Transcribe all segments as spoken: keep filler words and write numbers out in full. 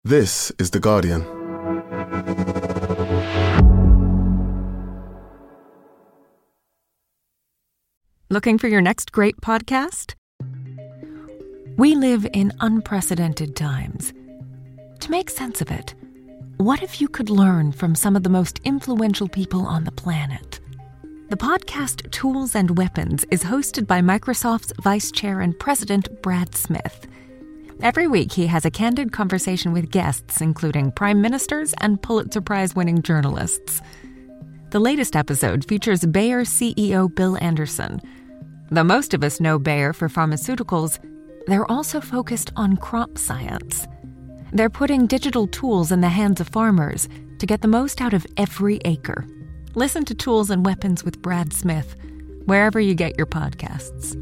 This is The Guardian. Looking for your next great podcast? We live in unprecedented times. To make sense of it, what if you could learn from some of the most influential people on the planet? The podcast Tools and Weapons is hosted by Microsoft's Vice Chair and President Brad Smith. Every week, he has a candid conversation with guests, including prime ministers and Pulitzer Prize-winning journalists. The latest episode features Bayer C E O Bill Anderson. Though most of us know Bayer for pharmaceuticals, they're also focused on crop science. They're putting digital tools in the hands of farmers to get the most out of every acre. Listen to Tools and Weapons with Brad Smith, wherever you get your podcasts.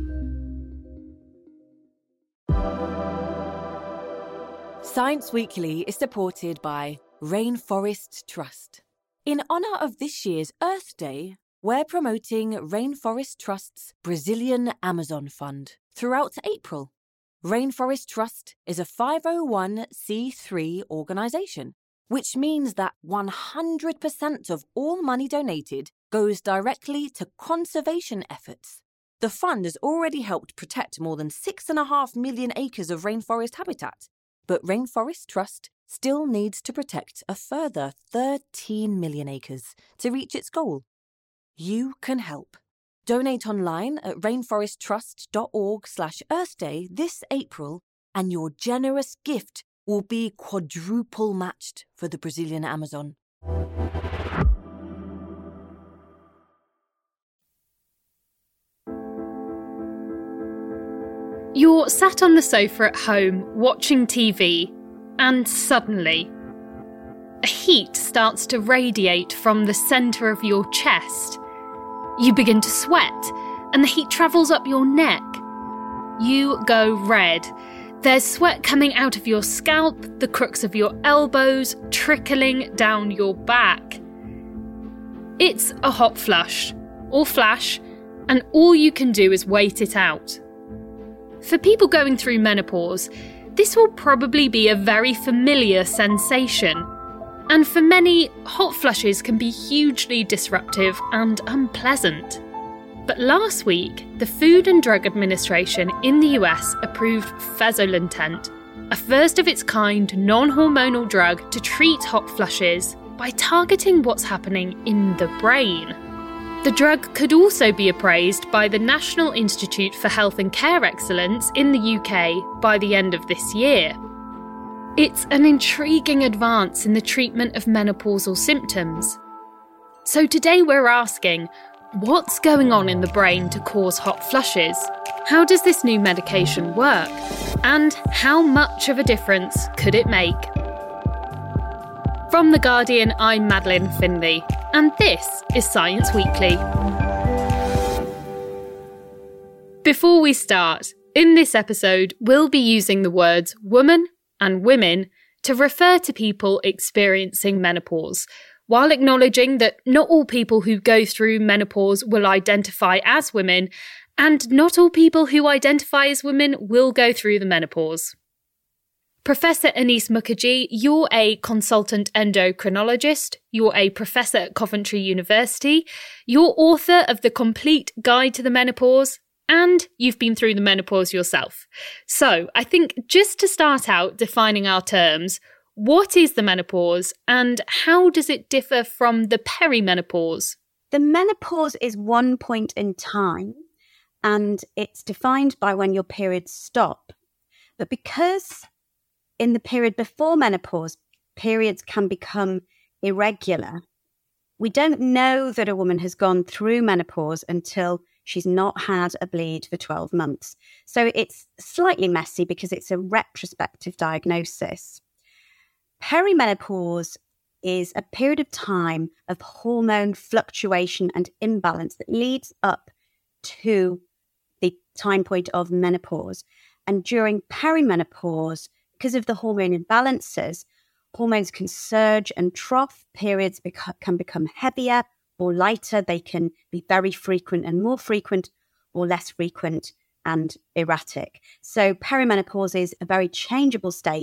Science Weekly is supported by Rainforest Trust. In honour of this year's Earth Day, we're promoting Rainforest Trust's Brazilian Amazon Fund throughout April. Rainforest Trust is a five oh one c three organisation, which means that one hundred percent of all money donated goes directly to conservation efforts. The fund has already helped protect more than six point five million acres of rainforest habitat, but Rainforest Trust still needs to protect a further thirteen million acres to reach its goal. You can help. Donate online at rainforesttrust.org slash earthday this April, and your generous gift will be quadruple matched for the Brazilian Amazon. You're sat on the sofa at home watching T V, and suddenly, a heat starts to radiate from the centre of your chest. You begin to sweat, and the heat travels up your neck. You go red. There's sweat coming out of your scalp, the crooks of your elbows, trickling down your back. It's a hot flush, or flash, and all you can do is wait it out. For people going through menopause, this will probably be a very familiar sensation. And for many, hot flushes can be hugely disruptive and unpleasant. But last week, the Food and Drug Administration in the U S approved Fezolinetant, a first-of-its-kind non-hormonal drug to treat hot flushes by targeting what's happening in the brain. The drug could also be appraised by the National Institute for Health and Care Excellence in the U K by the end of this year. It's an intriguing advance in the treatment of menopausal symptoms. So today we're asking, what's going on in the brain to cause hot flushes? How does this new medication work? And how much of a difference could it make? From The Guardian, I'm Madeleine Finlay, and this is Science Weekly. Before we start, in this episode, we'll be using the words woman and women to refer to people experiencing menopause, while acknowledging that not all people who go through menopause will identify as women, and not all people who identify as women will go through the menopause. Professor Anis Mukherjee, you're a consultant endocrinologist, you're a professor at Coventry University, you're author of The Complete Guide to the Menopause, and you've been through the menopause yourself. So I think just to start out defining our terms, what is the menopause and how does it differ from the perimenopause? The menopause is one point in time and it's defined by when your periods stop. But because in the period before menopause, periods can become irregular, we don't know that a woman has gone through menopause until she's not had a bleed for twelve months. So it's slightly messy because it's a retrospective diagnosis. Perimenopause is a period of time of hormone fluctuation and imbalance that leads up to the time point of menopause. And during perimenopause, because of the hormone imbalances, hormones can surge and trough. Periods beca- can become heavier or lighter. They can be very frequent and more frequent, or less frequent and erratic. So perimenopause is a very changeable state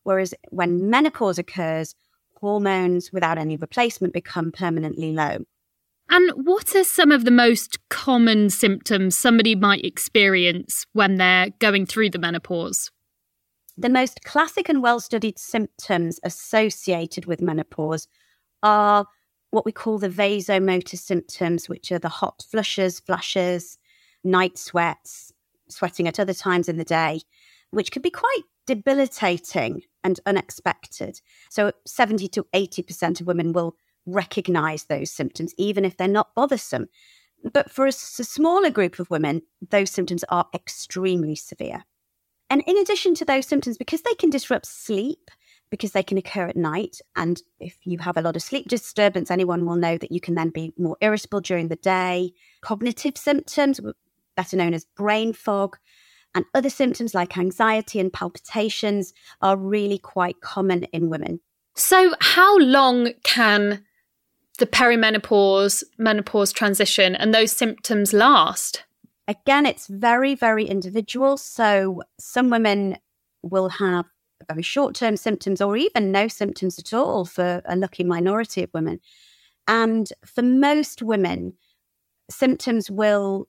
Whereas when menopause occurs, hormones without any replacement become permanently low. And what are some of the most common symptoms somebody might experience when they're going through the menopause? The most classic and well-studied symptoms associated with menopause are what we call the vasomotor symptoms, which are the hot flushes, flashes, night sweats, sweating at other times in the day, which can be quite debilitating and unexpected. So seventy to eighty percent of women will recognize those symptoms, even if they're not bothersome. But for a, a smaller group of women, those symptoms are extremely severe. And in addition to those symptoms, because they can disrupt sleep, because they can occur at night, and if you have a lot of sleep disturbance, anyone will know that you can then be more irritable during the day. Cognitive symptoms, better known as brain fog, and other symptoms like anxiety and palpitations are really quite common in women. So how long can the perimenopause, menopause transition and those symptoms last? Again, it's very, very individual. So some women will have very short-term symptoms or even no symptoms at all for a lucky minority of women. And for most women, symptoms will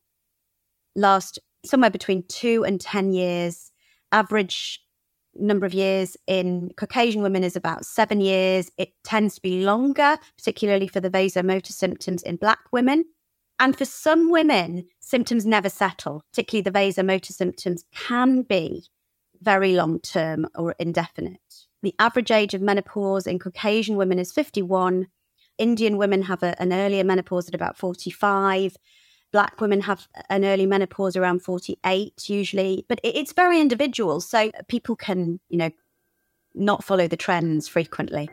last somewhere between two and ten years. Average number of years in Caucasian women is about seven years. It tends to be longer, particularly for the vasomotor symptoms in Black women. And for some women, symptoms never settle, particularly the vasomotor symptoms can be very long-term or indefinite. The average age of menopause in Caucasian women is fifty-one. Indian women have a, an earlier menopause at about forty-five. Black women have an early menopause around forty-eight usually, but it, it's very individual. So people can, you know, not follow the trends frequently.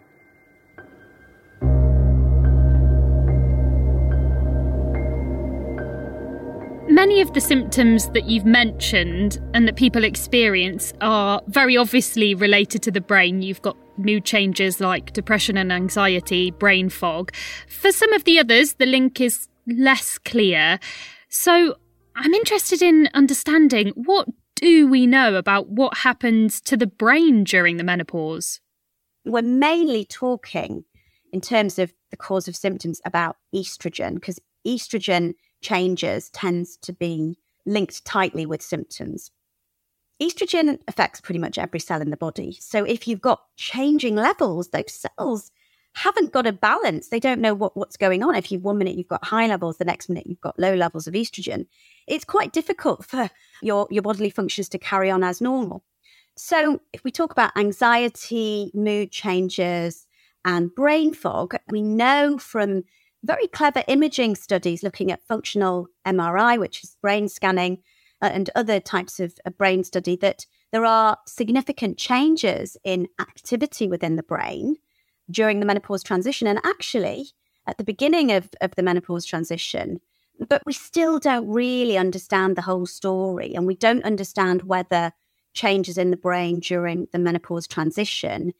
Many of the symptoms that you've mentioned and that people experience are very obviously related to the brain. You've got mood changes like depression and anxiety, brain fog. For some of the others, the link is less clear. So I'm interested in understanding, what do we know about what happens to the brain during the menopause? We're mainly talking in terms of the cause of symptoms about estrogen, because estrogen changes tends to be linked tightly with symptoms. Estrogen affects pretty much every cell in the body. So if you've got changing levels, those cells haven't got a balance. They don't know what, what's going on. If you one minute you've got high levels, the next minute you've got low levels of estrogen. It's quite difficult for your, your bodily functions to carry on as normal. So if we talk about anxiety, mood changes, and brain fog, we know from very clever imaging studies looking at functional M R I, which is brain scanning, uh, and other types of, of brain study, that there are significant changes in activity within the brain during the menopause transition, and actually at the beginning of, of the menopause transition. But we still don't really understand the whole story, and we don't understand whether changes in the brain during the menopause transition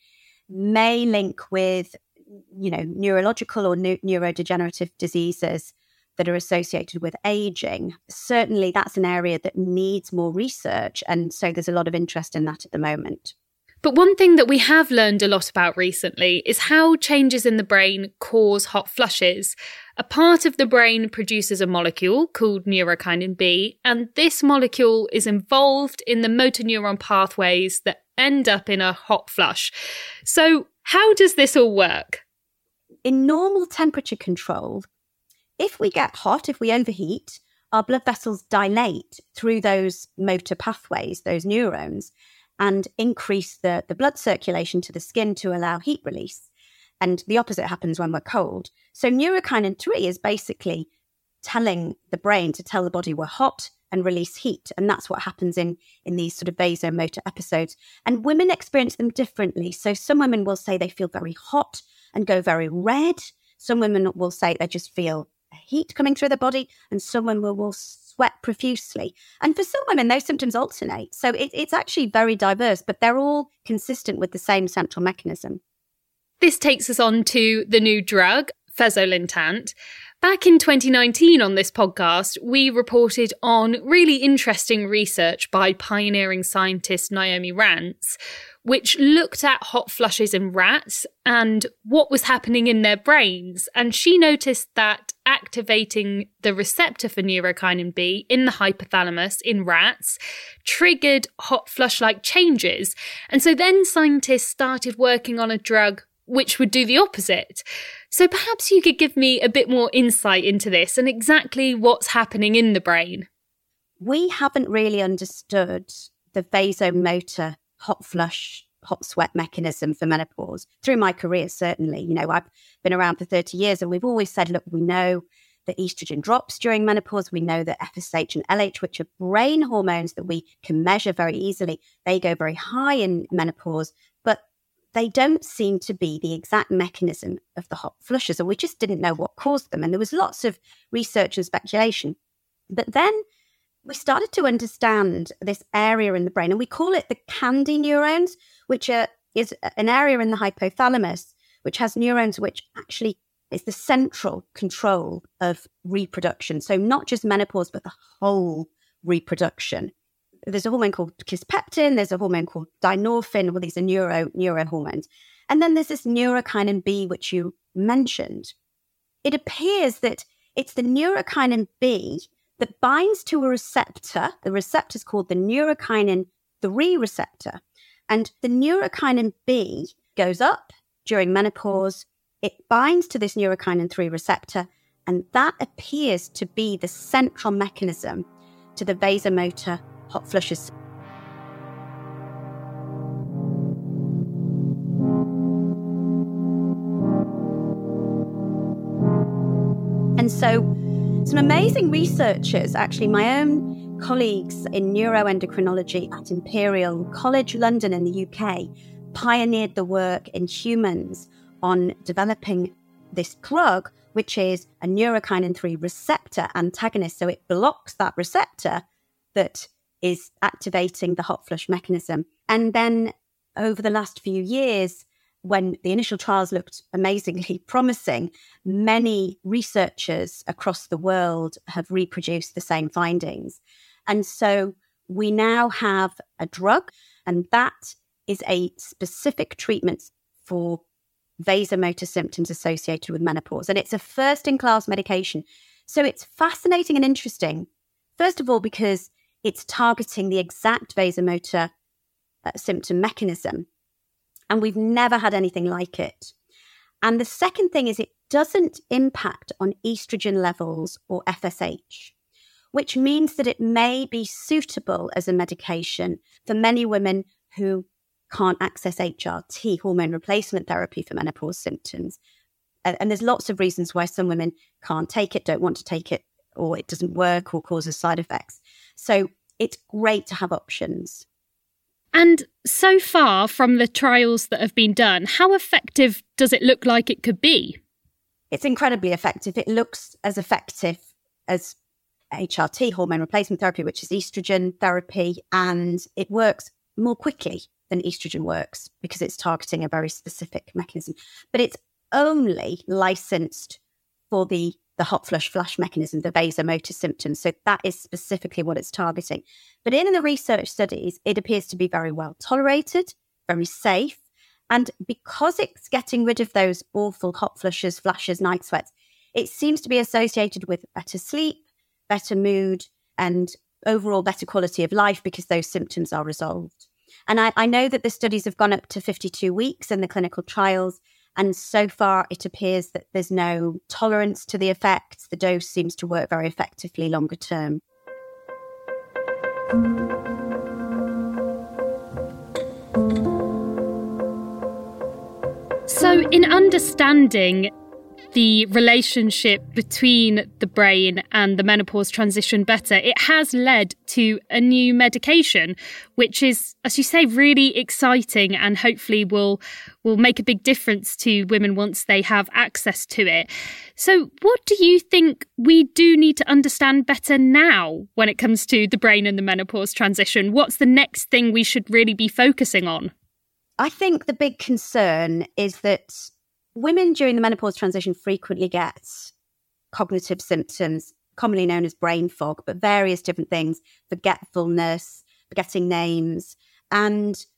may link with, you know, neurological or ne- neurodegenerative diseases that are associated with aging. Certainly that's an area that needs more research, and so there's a lot of interest in that at the moment. But one thing that we have learned a lot about recently is how changes in the brain cause hot flushes. A part of the brain produces a molecule called neurokinin B, and this molecule is involved in the motor neuron pathways that end up in a hot flush. So how does this all work? In normal temperature control, if we get hot, if we overheat, our blood vessels dilate through those motor pathways, those neurons, and increase the, the blood circulation to the skin to allow heat release. And the opposite happens when we're cold. So neurokinin three is basically telling the brain to tell the body we're hot and release heat. And that's what happens in, in these sort of vasomotor episodes. And women experience them differently. So some women will say they feel very hot and go very red. Some women will say they just feel heat coming through their body, and some women will, will sweat profusely. And for some women, those symptoms alternate. So it, it's actually very diverse, but they're all consistent with the same central mechanism. This takes us on to the new drug, fezolinetant. Back in twenty nineteen on this podcast, we reported on really interesting research by pioneering scientist Naomi Rance, which looked at hot flushes in rats and what was happening in their brains. And she noticed that activating the receptor for neurokinin B in the hypothalamus in rats triggered hot flush-like changes. And so then scientists started working on a drug which would do the opposite. So perhaps you could give me a bit more insight into this and exactly what's happening in the brain. We haven't really understood the vasomotor hot flush, hot sweat mechanism for menopause through my career, certainly. You know, I've been around for thirty years and we've always said, look, we know that estrogen drops during menopause. We know that F S H and L H, which are brain hormones that we can measure very easily, they go very high in menopause, but they don't seem to be the exact mechanism of the hot flushes, and we just didn't know what caused them. And there was lots of research and speculation. But then we started to understand this area in the brain, and we call it the Candy neurons, which are, is an area in the hypothalamus, which has neurons which actually is the central control of reproduction. So not just menopause, but the whole reproduction. There's a hormone called kisspeptin, there's a hormone called dynorphin, well, these are neuro, neurohormones. And then there's this neurokinin B, which you mentioned. It appears that it's the neurokinin B that binds to a receptor. The receptor is called the neurokinin three receptor. And the neurokinin B goes up during menopause. It binds to this neurokinin three receptor, and that appears to be the central mechanism to the vasomotor hot flushes. And so some amazing researchers, actually my own colleagues in neuroendocrinology at Imperial College London in the U K, pioneered the work in humans on developing this drug, which is a neurokinin three receptor antagonist. So it blocks that receptor that is activating the hot flush mechanism. And then over the last few years, when the initial trials looked amazingly promising, many researchers across the world have reproduced the same findings. And so we now have a drug, and that is a specific treatment for vasomotor symptoms associated with menopause. And it's a first-in-class medication. So it's fascinating and interesting, first of all, because it's targeting the exact vasomotor uh, symptom mechanism. And we've never had anything like it. And the second thing is it doesn't impact on estrogen levels or F S H, which means that it may be suitable as a medication for many women who can't access H R T, hormone replacement therapy for menopause symptoms. And, and there's lots of reasons why some women can't take it, don't want to take it, or it doesn't work or causes side effects. So it's great to have options. And so far from the trials that have been done, how effective does it look like it could be? It's incredibly effective. It looks as effective as H R T, hormone replacement therapy, which is estrogen therapy, and it works more quickly than estrogen works because it's targeting a very specific mechanism. But it's only licensed for the the hot flush flush mechanism, the vasomotor symptoms. So that is specifically what it's targeting. But in the research studies, it appears to be very well tolerated, very safe. And because it's getting rid of those awful hot flushes, flashes, night sweats, it seems to be associated with better sleep, better mood, and overall better quality of life because those symptoms are resolved. And I, I know that the studies have gone up to fifty-two weeks in the clinical trials. And so far, it appears that there's no tolerance to the effects. The dose seems to work very effectively longer term. So in understanding the relationship between the brain and the menopause transition better, it has led to a new medication, which is, as you say, really exciting and hopefully will will make a big difference to women once they have access to it. So what do you think we do need to understand better now when it comes to the brain and the menopause transition? What's the next thing we should really be focusing on? I think the big concern is that women during the menopause transition frequently get cognitive symptoms, commonly known as brain fog, but various different things, forgetfulness, forgetting names. And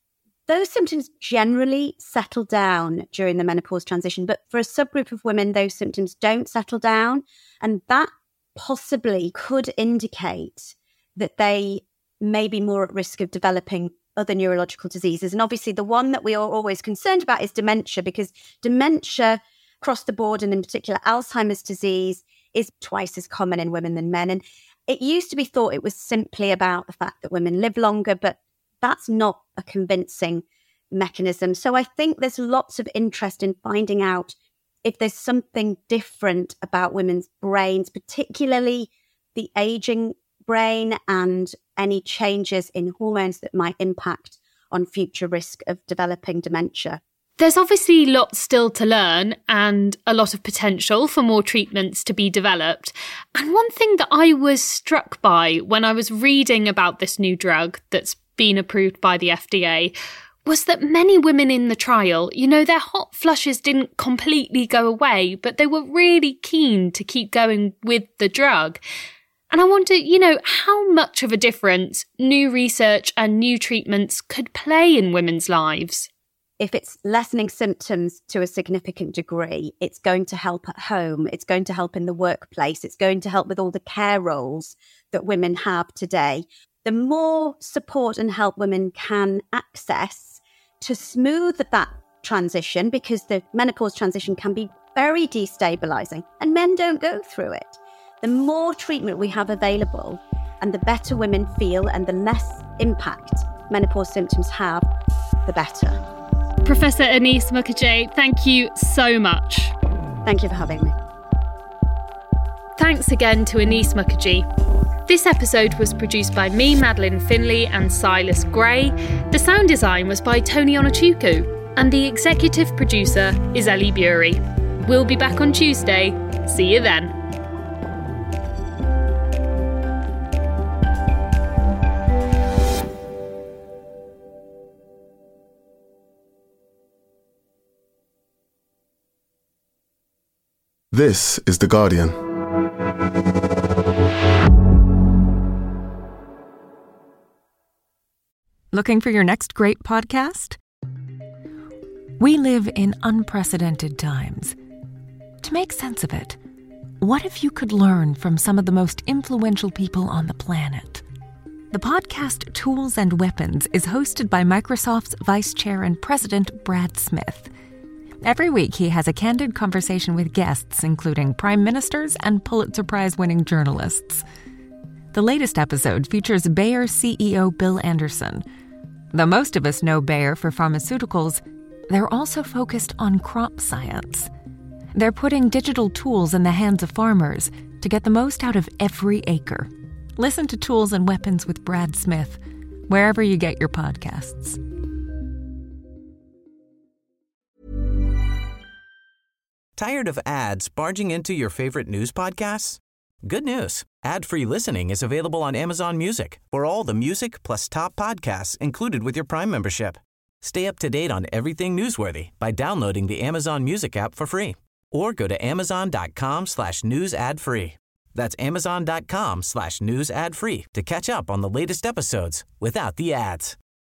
those symptoms generally settle down during the menopause transition, but for a subgroup of women, those symptoms don't settle down. And that possibly could indicate that they may be more at risk of developing other neurological diseases. And obviously the one that we are always concerned about is dementia, because dementia across the board, and in particular Alzheimer's disease, is twice as common in women than men. And it used to be thought it was simply about the fact that women live longer, but that's not a convincing mechanism. So I think there's lots of interest in finding out if there's something different about women's brains, particularly the aging brain and any changes in hormones that might impact on future risk of developing dementia. There's obviously lots still to learn and a lot of potential for more treatments to be developed. And one thing that I was struck by when I was reading about this new drug that's been approved by the F D A was that many women in the trial, you know, their hot flushes didn't completely go away, but they were really keen to keep going with the drug. And I wonder, you know, how much of a difference new research and new treatments could play in women's lives. If it's lessening symptoms to a significant degree, it's going to help at home, it's going to help in the workplace, it's going to help with all the care roles that women have today. The more support and help women can access to smooth that transition, because the menopause transition can be very destabilizing and men don't go through it. The more treatment we have available and the better women feel and the less impact menopause symptoms have, the better. Professor Anees Mukherjee, thank you so much. Thank you for having me. Thanks again to Anees Mukherjee. This episode was produced by me, Madeline Finlay, and Silas Gray. The sound design was by Tony Onochukwu, and the executive producer is Ellie Bury. We'll be back on Tuesday. See you then. This is The Guardian. Looking for your next great podcast? We live in unprecedented times. To make sense of it, what if you could learn from some of the most influential people on the planet? The podcast Tools and Weapons is hosted by Microsoft's Vice Chair and President Brad Smith. Every week, he has a candid conversation with guests, including prime ministers and Pulitzer Prize-winning journalists. The latest episode features Bayer C E O Bill Anderson. Though most of us know Bayer for pharmaceuticals, they're also focused on crop science. They're putting digital tools in the hands of farmers to get the most out of every acre. Listen to Tools and Weapons with Brad Smith, wherever you get your podcasts. Tired of ads barging into your favorite news podcasts? Good news. Ad-free listening is available on Amazon Music for all the music plus top podcasts included with your Prime membership. Stay up to date on everything newsworthy by downloading the Amazon Music app for free or go to amazon.com slash news ad free. That's amazon.com slash news ad free to catch up on the latest episodes without the ads.